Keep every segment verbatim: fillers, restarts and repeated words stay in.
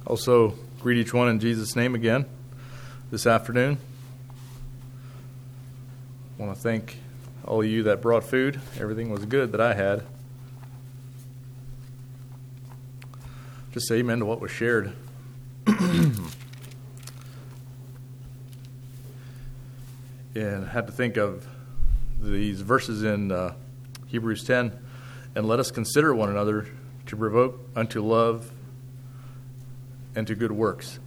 Also, greet each one in Jesus' name again this afternoon. I want to thank all of you that brought food. Everything was good that I had. Just say amen to what was shared. And I had to think of these verses in uh, Hebrews ten. And let us consider one another to provoke unto love and to good works.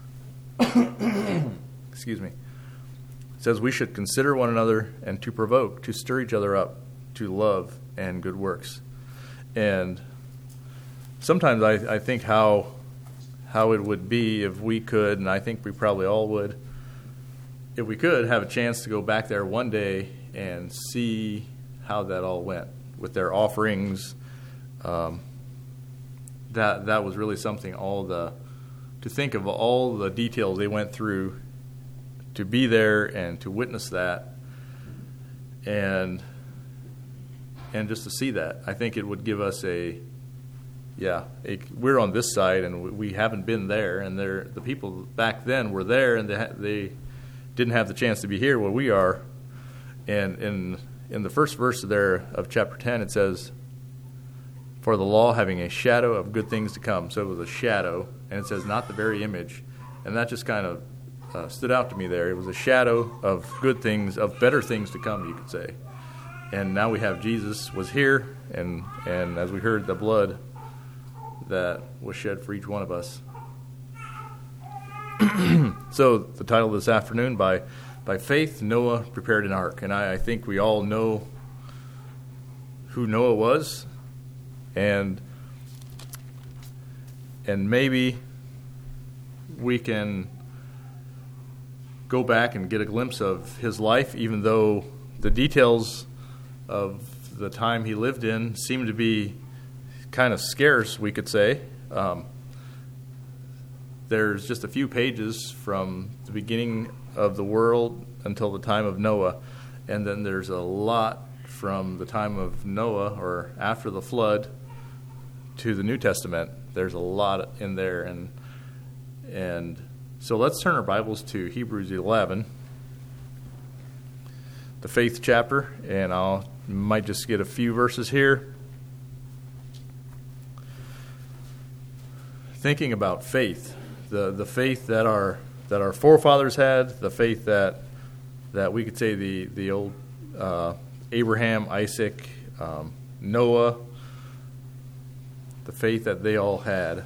Excuse me. It says we should consider one another and to provoke, to stir each other up to love and good works. And sometimes I, I think how how it would be if we could, and I think we probably all would, if we could have a chance to go back there one day and see how that all went with their offerings. Um, that that was really something. All the to think of all the details they went through to be there and to witness that, and and just to see that, I think it would give us a yeah. A, we're on this side and we, we haven't been there, and they're, the people back then were there and they ha- they didn't have the chance to be here where we are. And in in the first verse there of chapter ten, it says, "For the law having a shadow of good things to come." So it was a shadow, and it says not the very image, and that just kind of Uh, stood out to me there. It was a shadow of good things, of better things to come, you could say. And now we have Jesus was here, and, and as we heard, the blood that was shed for each one of us. So the title this afternoon, by by faith Noah prepared an ark. And I, I think we all know who Noah was, and and maybe we can go back and get a glimpse of his life, even though the details of the time he lived in seem to be kind of scarce, we could say. Um, there's just a few pages from the beginning of the world until the time of Noah, and then there's a lot from the time of Noah, or after the flood, to the New Testament. There's a lot in there, and and So let's turn our Bibles to Hebrews eleven, the faith chapter, and I might just get a few verses here. Thinking about faith, the the faith that our that our forefathers had, the faith that that we could say the the old uh, Abraham, Isaac, um, Noah, the faith that they all had.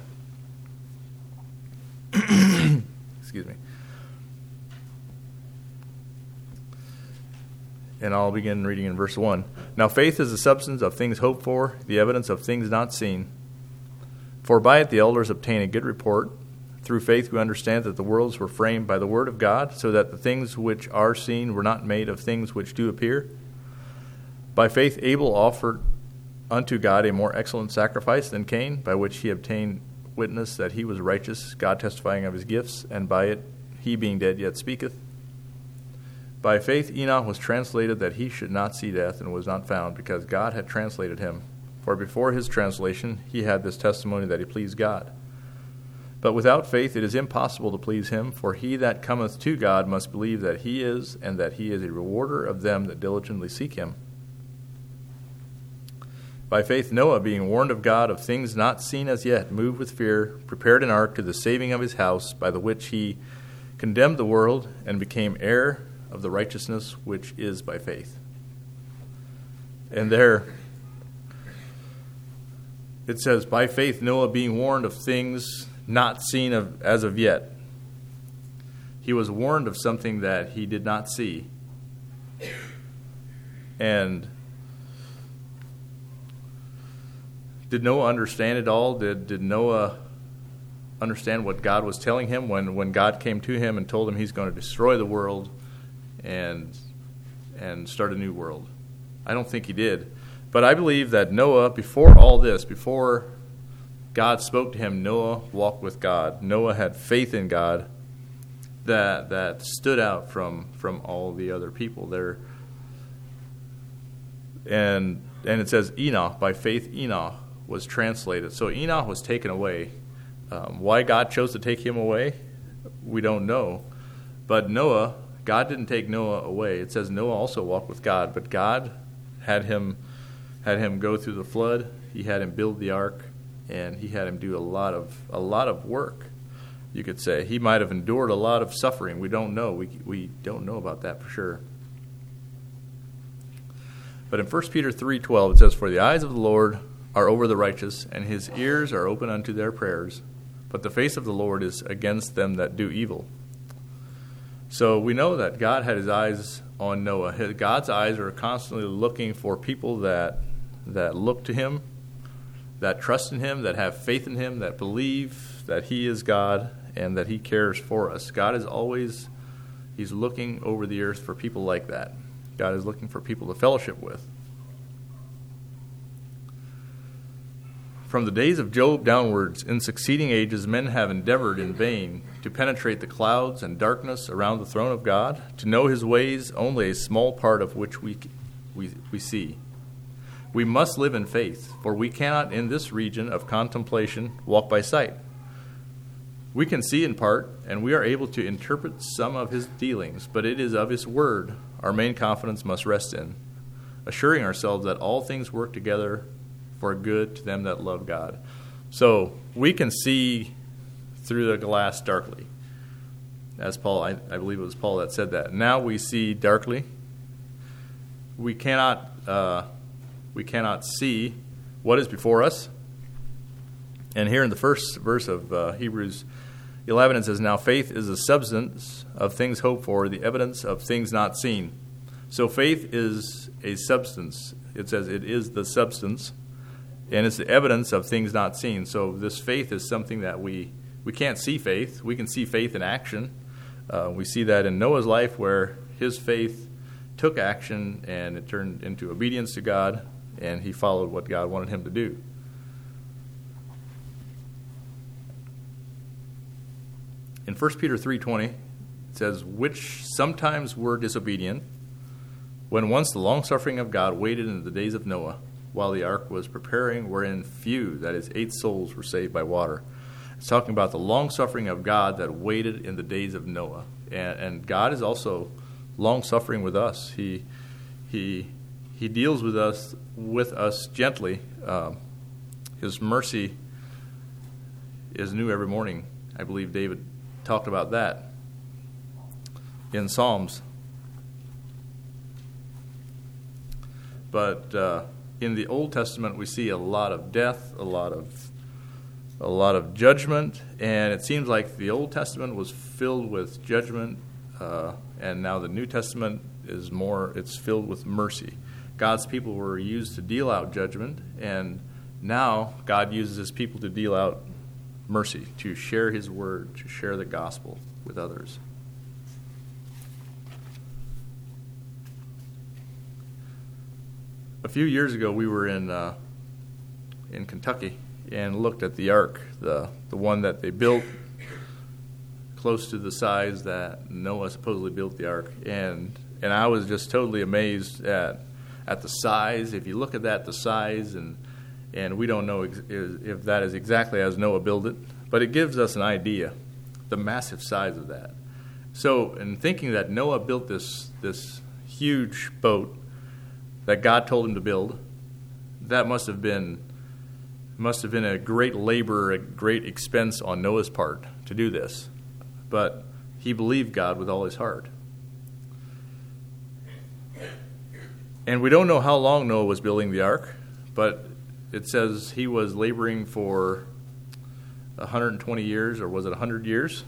Excuse me. And I'll begin reading in verse one. Now faith is the substance of things hoped for, the evidence of things not seen. For by it the elders obtain a good report. Through faith we understand that the worlds were framed by the word of God, so that the things which are seen were not made of things which do appear. By faith Abel offered unto God a more excellent sacrifice than Cain, by which he obtained witness that he was righteous, God testifying of his gifts, and by it he being dead yet speaketh. By faith Enoch was translated that he should not see death, and was not found, because God had translated him. For before his translation he had this testimony that he pleased God. But without faith it is impossible to please him, for he that cometh to God must believe that he is, and that he is a rewarder of them that diligently seek him. By faith Noah, being warned of God of things not seen as yet, moved with fear, prepared an ark to the saving of his house, by the which he condemned the world, and became heir of the righteousness which is by faith. And there it says, by faith Noah, being warned of things not seen of, as of yet. He was warned of something that he did not see. And did Noah understand it all? Did did Noah understand what God was telling him when, when God came to him and told him he's going to destroy the world and and start a new world? I don't think he did. But I believe that Noah, before all this, before God spoke to him, Noah walked with God. Noah had faith in God that that stood out from, from all the other people there. And and it says Enoch, by faith Enoch was translated. So Enoch was taken away Um, why God chose to take him away, we don't know. But Noah, God didn't take Noah away. It says Noah also walked with God, but God had him had him go through the flood. He had him build the ark, and he had him do a lot of a lot of work. You could say he might have endured a lot of suffering. We don't know. We we don't know about that for sure. But in First Peter three twelve it says, "For the eyes of the Lord are over the righteous, and his ears are open unto their prayers. But the face of the Lord is against them that do evil." So we know that God had his eyes on Noah. His, God's eyes are constantly looking for people that that look to him, that trust in him, that have faith in him, that believe that he is God and that he cares for us. God is always, he's looking over the earth for people like that. God is looking for people to fellowship with. From the days of Job downwards, in succeeding ages, men have endeavored in vain to penetrate the clouds and darkness around the throne of God, to know his ways, only a small part of which we, we, we see. We must live in faith, for we cannot in this region of contemplation walk by sight. We can see in part, and we are able to interpret some of his dealings, but it is of his word our main confidence must rest in, assuring ourselves that all things work together for good to them that love God. So we can see through the glass darkly. As Paul, I, I believe it was Paul that said that. Now we see darkly. We cannot, uh, we cannot see what is before us. And here in the first verse of uh, Hebrews eleven, it says, "Now faith is the substance of things hoped for, the evidence of things not seen." So faith is a substance. It says it is the substance, and it's the evidence of things not seen. So this faith is something that we, we can't see faith. We can see faith in action. Uh, we see that in Noah's life where his faith took action and it turned into obedience to God, and he followed what God wanted him to do. In First Peter three twenty, it says, "Which sometimes were disobedient, when once the longsuffering of God waited in the days of Noah, while the ark was preparing, wherein few, that is, eight souls, were saved by water." It's talking about the long-suffering of God that waited in the days of Noah. And, and God is also long-suffering with us. He he he deals with us with us gently. Um, his mercy is new every morning. I believe David talked about that in Psalms. But uh, in the Old Testament, we see a lot of death, a lot of a lot of judgment, and it seems like the Old Testament was filled with judgment, uh, and now the New Testament is more, it's filled with mercy. God's people were used to deal out judgment, and now God uses his people to deal out mercy, to share his word, to share the gospel with others. A few years ago, we were in uh, in Kentucky and looked at the ark, the the one that they built close to the size that Noah supposedly built the ark, and and I was just totally amazed at at the size. If you look at that, the size, and and we don't know ex- if that is exactly as Noah built it, but it gives us an idea, the massive size of that. So, in thinking that Noah built this this huge boat that God told him to build, that must have been must have been a great labor, a great expense on Noah's part to do this. But he believed God with all his heart. And we don't know how long Noah was building the ark, but it says he was laboring for one hundred twenty years, or was it one hundred years?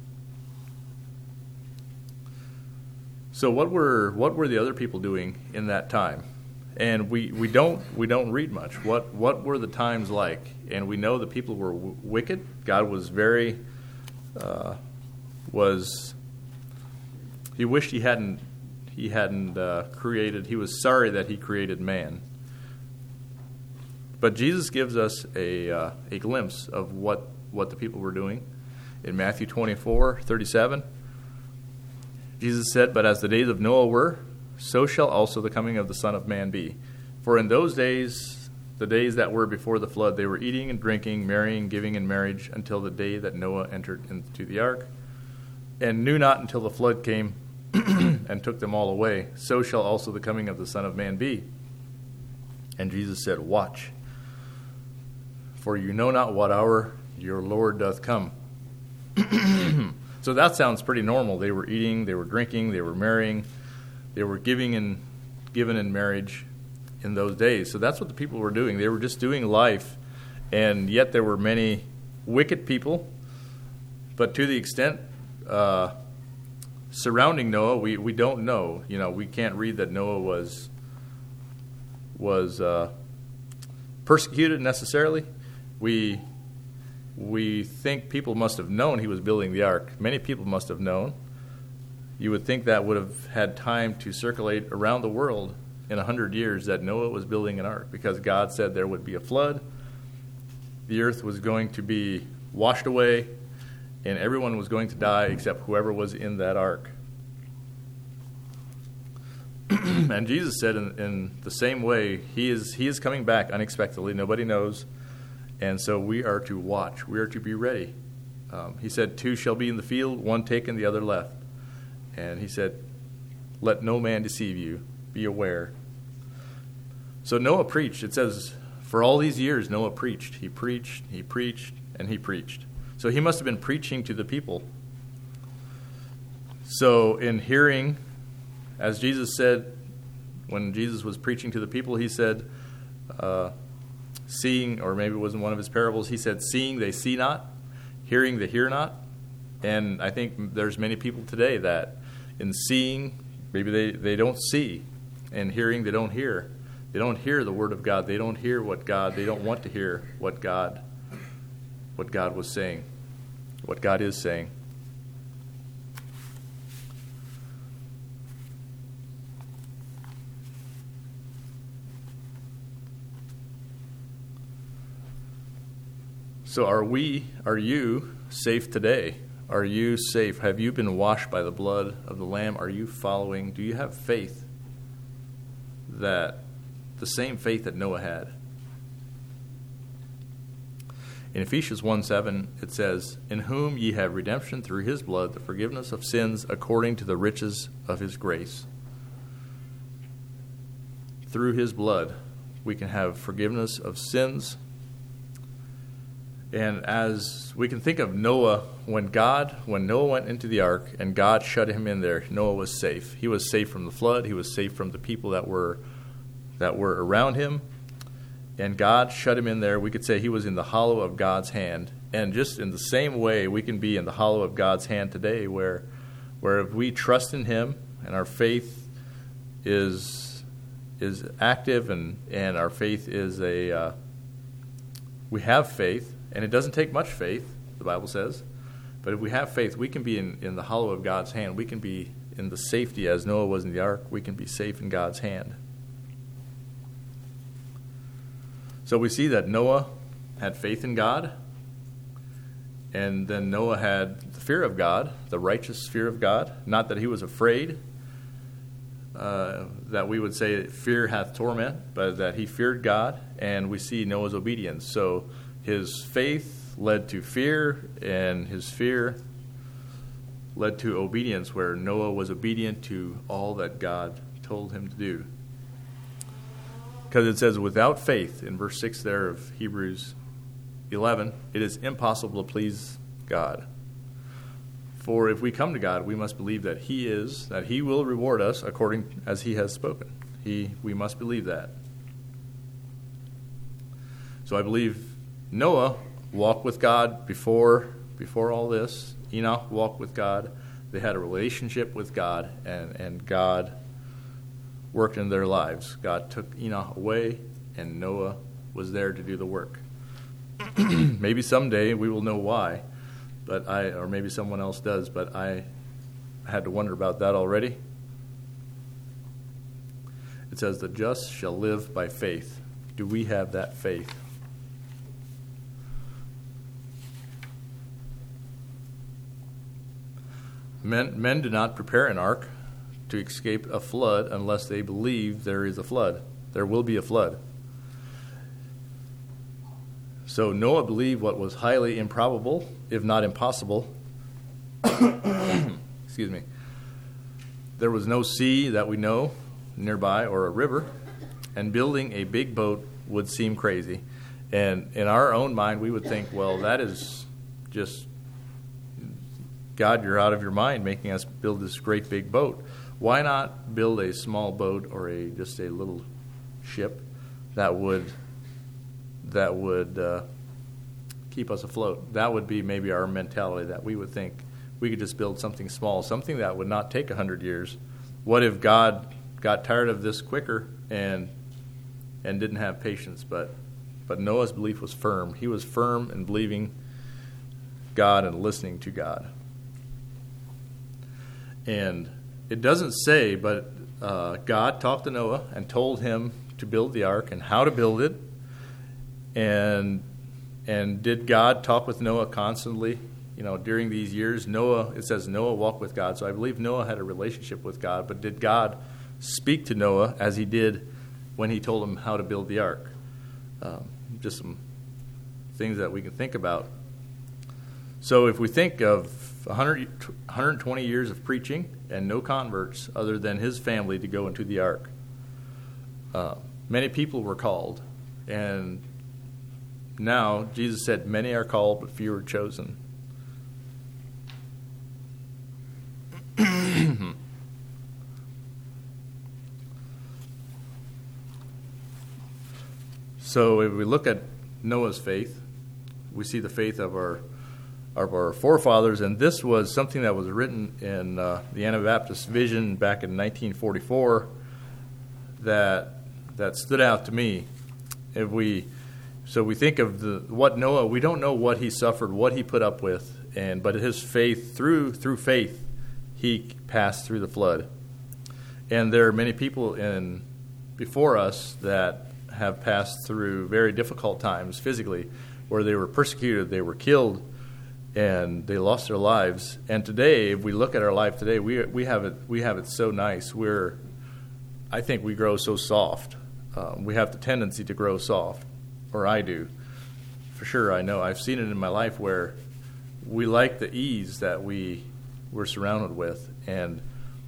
So what were what were the other people doing in that time? And we, we don't we don't read much. What what were the times like? And we know that people were w- wicked. God was very uh, was he wished he hadn't he hadn't uh, created. He was sorry that he created man. But Jesus gives us a uh, a glimpse of what, what the people were doing in Matthew twenty-four thirty-seven. Jesus said, "But as the days of Noah were, so shall also the coming of the Son of Man be. For in those days the days that were before the flood, they were eating and drinking, marrying, giving in marriage, until the day that Noah entered into the ark, and knew not until the flood came and took them all away. So shall also the coming of the Son of Man be. And Jesus said, Watch, for you know not what hour your Lord doth come. So that sounds pretty normal. They were eating, they were drinking, they were marrying, they were giving and given in marriage in those days. So that's what the people were doing. They were just doing life, and yet there were many wicked people. But to the extent uh, surrounding Noah, we, we don't know. You know, we can't read that Noah was was uh, persecuted necessarily. We we think people must have known he was building the ark. Many people must have known. You would think that would have had time to circulate around the world in a hundred years that Noah was building an ark, because God said there would be a flood. The earth was going to be washed away, and everyone was going to die except whoever was in that ark. And Jesus said in, in the same way, he is he is coming back unexpectedly. Nobody knows. And so we are to watch. We are to be ready. Um, he said, two shall be in the field, one taken, the other left. And he said, let no man deceive you. Be aware. So Noah preached. It says, for all these years, Noah preached. He preached, he preached, and he preached. So he must have been preaching to the people. So in hearing, as Jesus said, when Jesus was preaching to the people, he said, uh, seeing, or maybe it wasn't one of his parables, he said, seeing they see not, hearing they hear not. And I think there's many people today that in seeing, maybe they, they don't see, and hearing they don't hear. They don't hear the word of God. They don't hear what God, they don't want to hear what God, what God was saying, what God is saying. So are we, are you safe today? Are you safe? Have you been washed by the blood of the Lamb? Are you following? Do you have faith, that the same faith that Noah had? In Ephesians one seven, it says, in whom ye have redemption through his blood, the forgiveness of sins according to the riches of his grace. Through his blood, we can have forgiveness of sins. And as we can think of Noah, when God, when Noah went into the ark and God shut him in there, Noah was safe. He was safe from the flood. He was safe from the people that were that were around him. And God shut him in there. We could say he was in the hollow of God's hand. And just in the same way, we can be in the hollow of God's hand today, where where if we trust in him and our faith is is active, and, and our faith is a uh, we have faith. And it doesn't take much faith, the Bible says. But if we have faith, we can be in, in the hollow of God's hand. We can be in the safety, as Noah was in the ark. We can be safe in God's hand. So we see that Noah had faith in God. And then Noah had the fear of God, the righteous fear of God. Not that he was afraid, uh, that we would say fear hath torment, but that he feared God. And we see Noah's obedience. So his faith led to fear, and his fear led to obedience, where Noah was obedient to all that God told him to do. Because it says, without faith, in verse six there of Hebrews eleven, it is impossible to please God. For if we come to God, we must believe that he is, that he will reward us according as he has spoken. He, we must believe that. So I believe Noah walked with God before before all this. Enoch walked with God. They had a relationship with God, and, and God worked in their lives. God took Enoch away, and Noah was there to do the work. Maybe someday we will know why, but I, or maybe someone else does, but I had to wonder about that already. It says, the just shall live by faith. Do we have that faith? Men, men do not prepare an ark to escape a flood unless they believe there is a flood. There will be a flood. So Noah believed what was highly improbable, if not impossible. Excuse me. There was no sea that we know nearby or a river, and building a big boat would seem crazy. And in our own mind, we would think, well, that is just, God, you're out of your mind making us build this great big boat. Why not build a small boat or a just a little ship that would that would uh, keep us afloat? That would be maybe our mentality, that we would think we could just build something small, something that would not take a hundred years. What if God got tired of this quicker and and didn't have patience? But but Noah's belief was firm. He was firm in believing God and listening to God. And it doesn't say, but uh, God talked to Noah and told him to build the ark and how to build it. And and did God talk with Noah constantly? You know, during these years, Noah, it says Noah walked with God. So I believe Noah had a relationship with God. But did God speak to Noah as he did when he told him how to build the ark? Um, just some things that we can think about. So if we think of one hundred, one hundred twenty years of preaching and no converts other than his family to go into the ark, uh, many people were called. And now Jesus said, many are called, but few are chosen. So if we look at Noah's faith, we see the faith of our of our forefathers, and this was something that was written in uh, the Anabaptist Vision back in nineteen forty-four that that stood out to me. If we so we think of the what Noah, we don't know what he suffered, what he put up with, and but his faith through through faith he passed through the flood. And there are many people in before us that have passed through very difficult times physically, where they were persecuted, they were killed, and they lost their lives. And today, if we look at our life today, we we have it we have it so nice. We're, I think we grow so soft. Um, we have the tendency to grow soft, or I do, for sure. I know I've seen it in my life where we like the ease that we we're surrounded with, and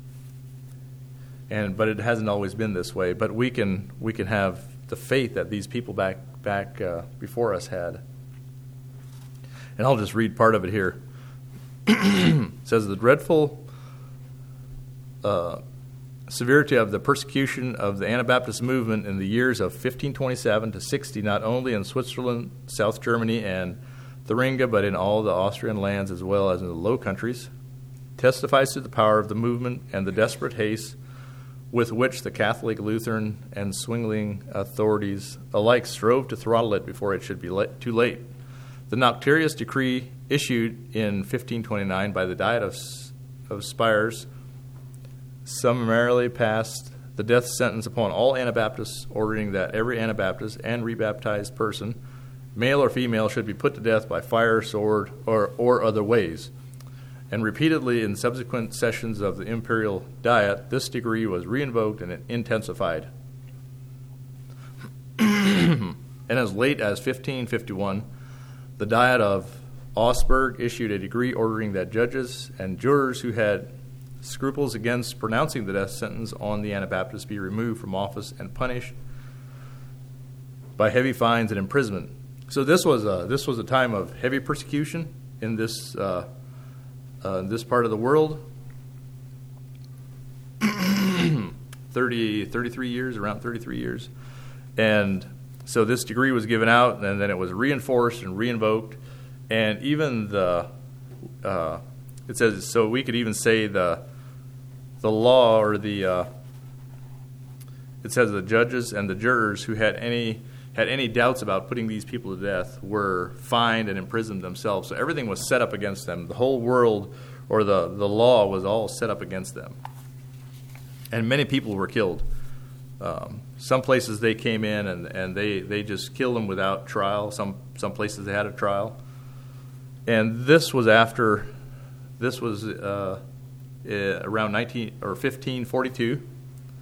and but it hasn't always been this way. But we can we can have the faith that these people back back uh, before us had. And I'll just read part of it here. It says, the dreadful uh, severity of the persecution of the Anabaptist movement in the years of fifteen twenty-seven to sixty, not only in Switzerland, South Germany, and Thuringia, but in all the Austrian lands as well as in the Low Countries, testifies to the power of the movement and the desperate haste with which the Catholic, Lutheran, and Zwingli authorities alike strove to throttle it before it should be la- too late. The noctarious decree issued in fifteen twenty-nine by the Diet of, of Spires summarily passed the death sentence upon all Anabaptists, ordering that every Anabaptist and rebaptized person, male or female, should be put to death by fire, sword, or, or other ways. And repeatedly in subsequent sessions of the Imperial Diet, this decree was reinvoked and intensified. And as late as fifteen fifty-one, the Diet of Augsburg issued a decree ordering that judges and jurors who had scruples against pronouncing the death sentence on the Anabaptists be removed from office and punished by heavy fines and imprisonment. So this was a, this was a time of heavy persecution in this uh, uh, this part of the world. thirty, thirty-three years, around thirty-three years. And so this decree was given out, and then it was reinforced and reinvoked. And even the, uh, it says, so we could even say the the law or the, uh, it says the judges and the jurors who had any had any doubts about putting these people to death were fined and imprisoned themselves. So everything was set up against them. The whole world or the, the law was all set up against them. And many people were killed. Um, some places they came in and, and they, they just killed them without trial. Some some places they had a trial. And this was after, this was uh, uh, around nineteen or fifteen forty-two.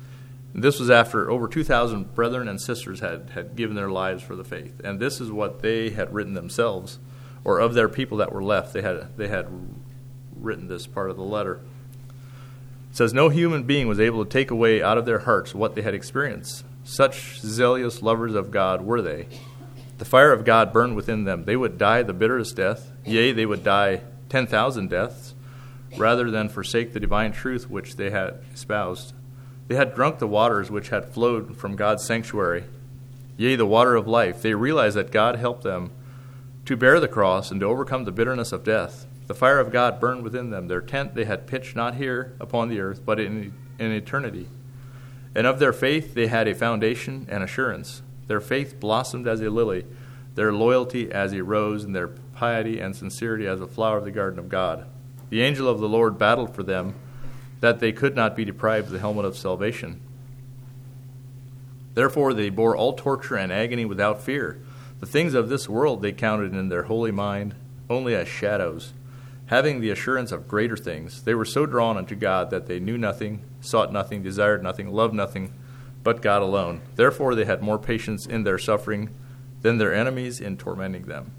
This was after over two thousand brethren and sisters had, had given their lives for the faith. And this is what they had written themselves, or of their people that were left, they had they had written this part of the letter. It says, no human being was able to take away out of their hearts what they had experienced. Such zealous lovers of God were they. The fire of God burned within them. They would die the bitterest death. Yea, they would die ten thousand deaths, rather than forsake the divine truth which they had espoused. They had drunk the waters which had flowed from God's sanctuary, yea, the water of life. They realized that God helped them to bear the cross and to overcome the bitterness of death. The fire of God burned within them. Their tent they had pitched not here upon the earth, but in, in eternity. And of their faith they had a foundation and assurance. Their faith blossomed as a lily, their loyalty as a rose, and their piety and sincerity as a flower of the garden of God. The angel of the Lord battled for them, that they could not be deprived of the helmet of salvation. Therefore they bore all torture and agony without fear. The things of this world they counted in their holy mind only as shadows, having the assurance of greater things. They were so drawn unto God that they knew nothing, sought nothing, desired nothing, loved nothing, but God alone. Therefore they had more patience in their suffering than their enemies in tormenting them.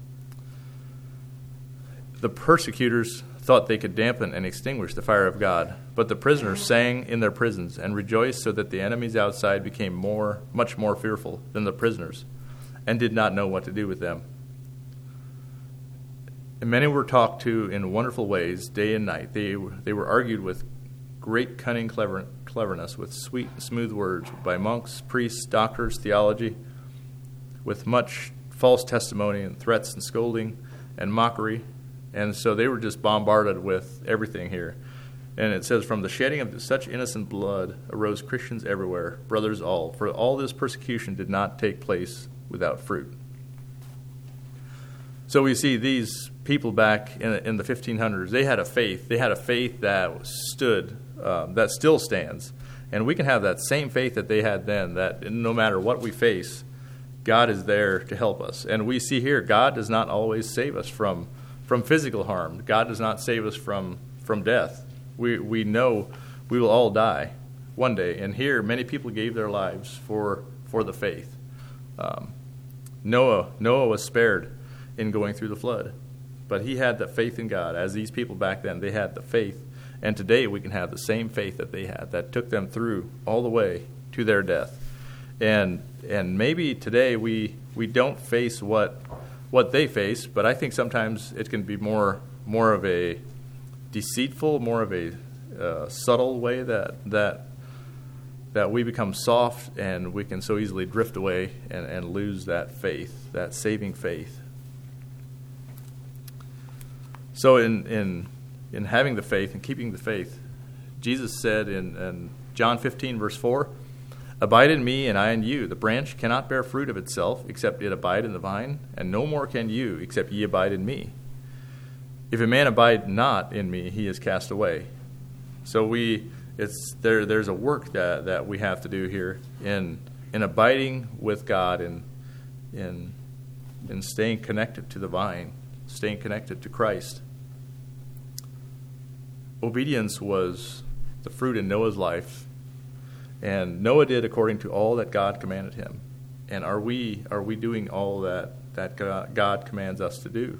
The persecutors thought they could dampen and extinguish the fire of God, but the prisoners sang in their prisons and rejoiced, so that the enemies outside became more, much more fearful than the prisoners, and did not know what to do with them. And many were talked to in wonderful ways, day and night. They they were argued with great cunning clever, cleverness, with sweet and smooth words, by monks, priests, doctors, theology, with much false testimony and threats and scolding and mockery. And so they were just bombarded with everything here. And it says, from the shedding of such innocent blood arose Christians everywhere, brothers all. For all this persecution did not take place without fruit. So we see these people back in, in the fifteen hundreds, they had a faith. They had a faith that stood, um, that still stands. And we can have that same faith that they had then, that no matter what we face, God is there to help us. And we see here, God does not always save us from From physical harm. God does not save us from, from death. We we know we will all die one day. And here, many people gave their lives for for the faith. Um, Noah Noah was spared in going through the flood, but he had the faith in God. As these people back then, they had the faith. And today we can have the same faith that they had, that took them through all the way to their death. And and maybe today we we don't face what. what they face, but I think sometimes it can be more more of a deceitful, more of a uh, subtle way that that that we become soft and we can so easily drift away and, and lose that faith, that saving faith. So in in in having the faith and keeping the faith, Jesus said in, in John fifteen, verse four, abide in me, and I in you. The branch cannot bear fruit of itself, except it abide in the vine, and no more can you, except ye abide in me. If a man abide not in me, he is cast away. So we, it's there. There's a work that, that we have to do here in in abiding with God and in in staying connected to the vine, staying connected to Christ. Obedience was the fruit in Noah's life. And Noah did according to all that God commanded him. And are we are we doing all that, that God commands us to do?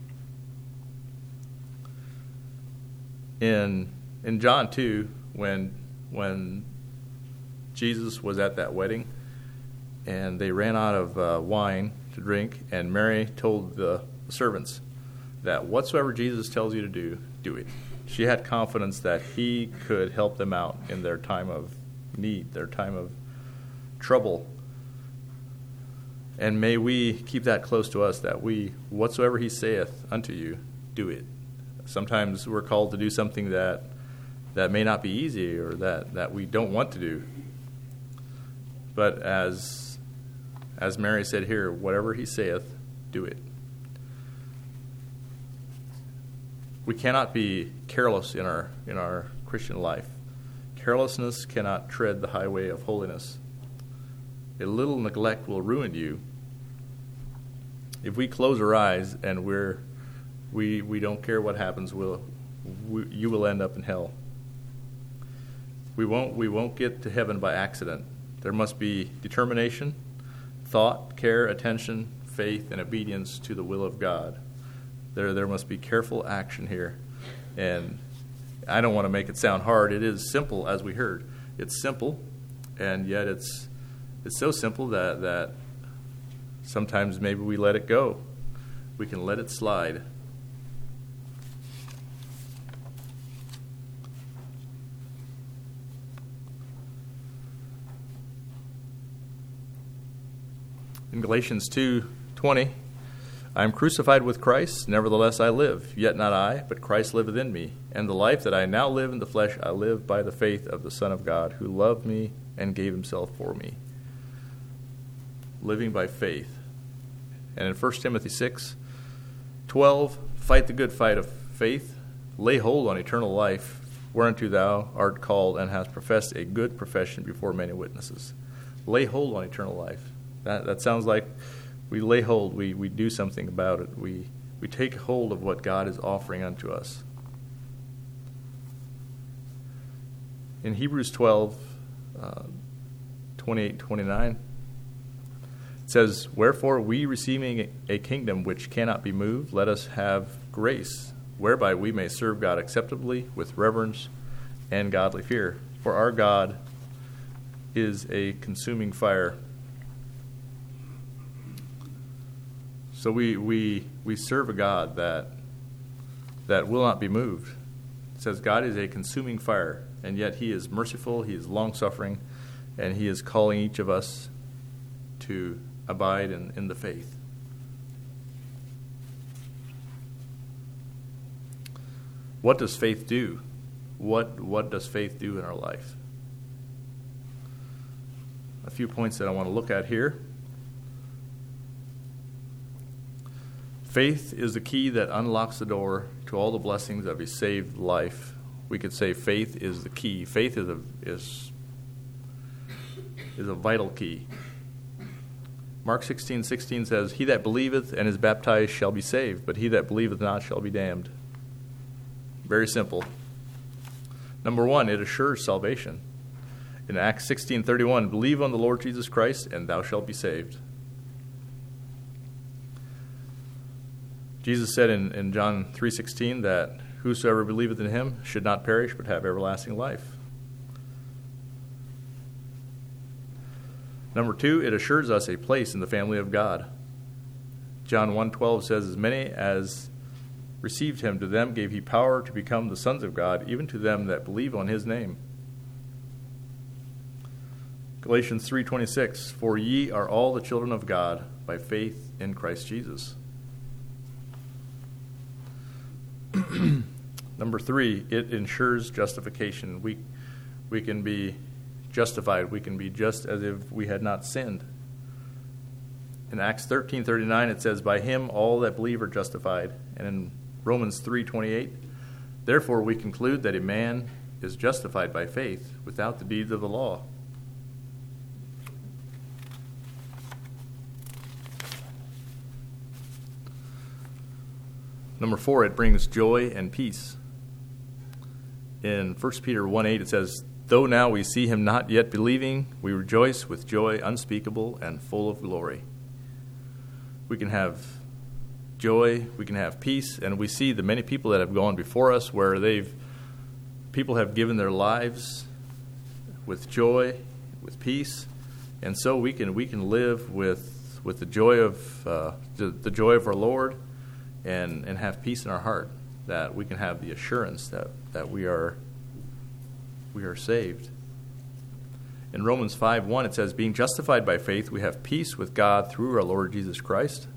In in John two, when when Jesus was at that wedding, and they ran out of uh, wine to drink, and Mary told the servants that whatsoever Jesus tells you to do, do it. She had confidence that he could help them out in their time of need, their time of trouble. And may we keep that close to us, that we, whatsoever he saith unto you, do it. Sometimes we're called to do something that that may not be easy, or that, that we don't want to do. But as as Mary said here, whatever he saith, do it. We cannot be careless in our in our Christian life. Carelessness cannot tread the highway of holiness. A little neglect will ruin you. If we close our eyes and we're we we don't care what happens, we'll we, you will end up in hell. We won't we won't get to heaven by accident. There must be determination, thought, care, attention, faith, and obedience to the will of God. There there must be careful action here. And I don't want to make it sound hard. It is simple, as we heard. It's simple, and yet it's it's so simple that, that sometimes maybe we let it go. We can let it slide. In Galatians two twenty, I am crucified with Christ, nevertheless I live, yet not I, but Christ liveth in me. And the life that I now live in the flesh, I live by the faith of the Son of God, who loved me and gave himself for me. Living by faith. And in First Timothy six twelve, fight the good fight of faith, lay hold on eternal life, whereunto thou art called and hast professed a good profession before many witnesses. Lay hold on eternal life. That that sounds like we lay hold, we, we do something about it. We we take hold of what God is offering unto us. In Hebrews twelve, uh, twenty-eight, twenty-nine, it says, wherefore we receiving a kingdom which cannot be moved, let us have grace, whereby we may serve God acceptably with reverence and godly fear. For our God is a consuming fire. So we, we we serve a God that that will not be moved. It says God is a consuming fire, and yet he is merciful, he is long-suffering, and he is calling each of us to abide in, in the faith. What does faith do? What what does faith do in our life? A few points that I want to look at here. Faith is the key that unlocks the door to all the blessings of a saved life. We could say faith is the key. Faith is a is is a vital key. Mark sixteen sixteen says, he that believeth and is baptized shall be saved, but he that believeth not shall be damned. Very simple. Number one, it assures salvation. In Acts sixteen thirty-one, believe on the Lord Jesus Christ, and thou shalt be saved. Jesus said in, in John three sixteen that whosoever believeth in him should not perish but have everlasting life. Number two, it assures us a place in the family of God. John one twelve says, as many as received him, to them gave he power to become the sons of God, even to them that believe on his name. Galatians three twenty-six, for ye are all the children of God by faith in Christ Jesus. Number three, it ensures justification. We we can be justified. We can be just as if we had not sinned. In Acts thirteen thirty-nine, it says, by him all that believe are justified. And in Romans three twenty-eight, therefore we conclude that a man is justified by faith without the deeds of the law. Number four, it brings joy and peace. In First Peter one eight, it says, though now we see him not yet believing, we rejoice with joy unspeakable and full of glory. We can have joy, we can have peace, and we see the many people that have gone before us where they've people have given their lives with joy, with peace, and so we can we can live with with the joy of uh, the, the joy of our Lord. And, and have peace in our heart, that we can have the assurance that, that we are we are saved. In Romans five one, it says, being justified by faith, we have peace with God through our Lord Jesus Christ.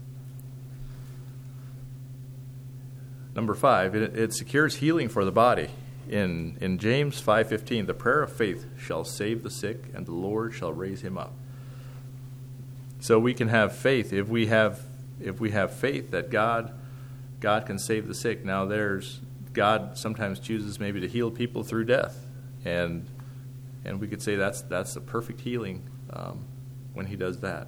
Number five, it, it secures healing for the body. In, in James five fifteen, the prayer of faith shall save the sick, and the Lord shall raise him up. So we can have faith if we have If we have faith that God God can save the sick. Now there's God sometimes chooses maybe to heal people through death, and and we could say that's that's a perfect healing um, when he does that.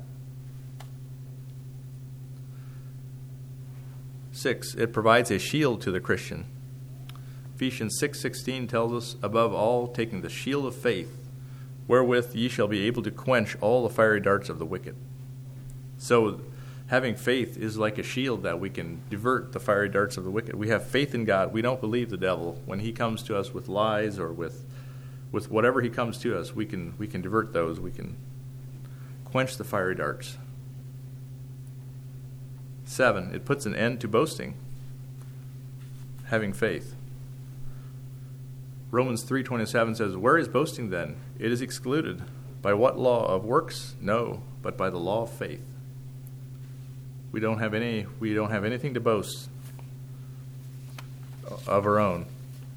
Six, it provides a shield to the Christian. Ephesians six sixteen tells us, above all, taking the shield of faith, wherewith ye shall be able to quench all the fiery darts of the wicked. So having faith is like a shield that we can divert the fiery darts of the wicked. We have faith in God. We don't believe the devil. When he comes to us with lies or with with whatever he comes to us, we can we can divert those. We can quench the fiery darts. Seven, it puts an end to boasting. Having faith. Romans three twenty-seven says, where is boasting then? It is excluded. By what law of works? No, but by the law of faith. We don't have any we don't have anything to boast of our own.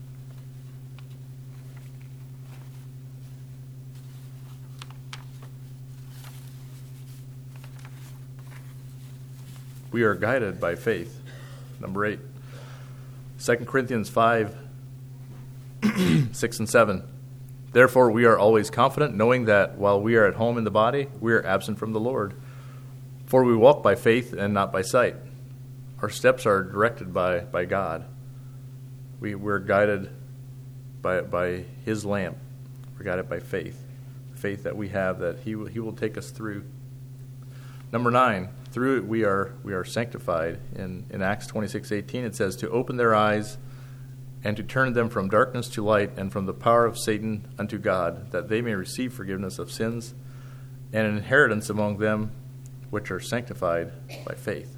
We are guided by faith. Number eight. Second Corinthians five, six and seven. Therefore we are always confident, knowing that while we are at home in the body, we are absent from the Lord. For we walk by faith and not by sight. Our steps are directed by, by God. We, we're guided by, by His lamp. We're guided by faith. The faith that we have that He will, he will take us through. Number nine, through it we are we are sanctified. In, in Acts twenty-six eighteen it says, to open their eyes and to turn them from darkness to light and from the power of Satan unto God, that they may receive forgiveness of sins and an inheritance among them which are sanctified by faith.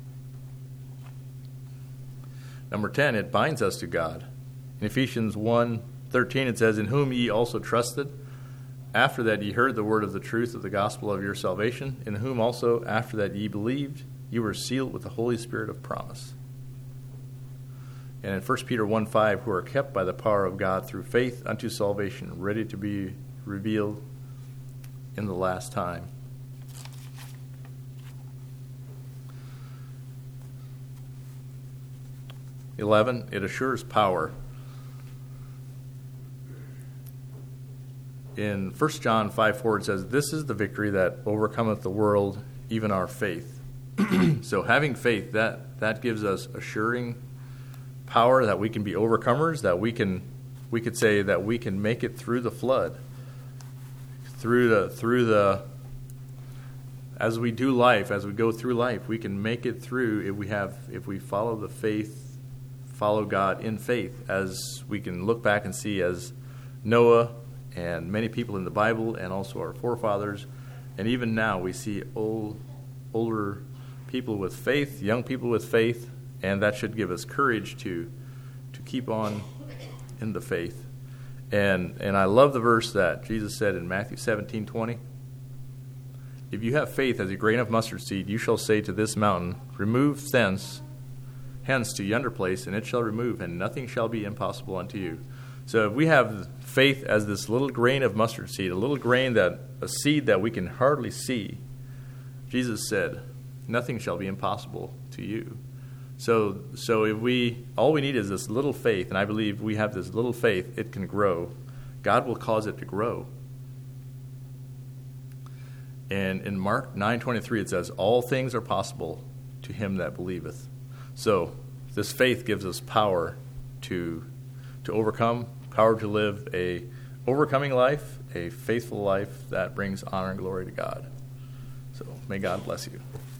Number ten, it binds us to God. In Ephesians one thirteen it says, in whom ye also trusted, after that ye heard the word of the truth of the gospel of your salvation, in whom also after that ye believed, you were sealed with the Holy Spirit of promise. And in First Peter one five, who are kept by the power of God through faith unto salvation, ready to be revealed in the last time. eleven, it assures power. In First John five four it says, this is the victory that overcometh the world, even our faith. So having faith, that, that gives us assuring power that we can be overcomers, that we can we could say that we can make it through the flood. Through the through the as we do life, as we go through life, we can make it through if we have if we follow the faith, follow God in faith, as we can look back and see as Noah and many people in the Bible, and also our forefathers, and even now we see old, older people with faith, young people with faith, and that should give us courage to to keep on in the faith. And and I love the verse that Jesus said in Matthew seventeen twenty. If you have faith as a grain of mustard seed, you shall say to this mountain, remove thence, hence to yonder place, and it shall remove, and nothing shall be impossible unto you. So if we have faith as this little grain of mustard seed, a little grain, that a seed that we can hardly see, Jesus said, nothing shall be impossible to you. So so if we, all we need is this little faith, and I believe we have this little faith, it can grow. God will cause it to grow. And in Mark nine twenty-three it says, all things are possible to him that believeth. So this faith gives us power to to overcome, power to live a overcoming life, a faithful life that brings honor and glory to God. So may God bless you.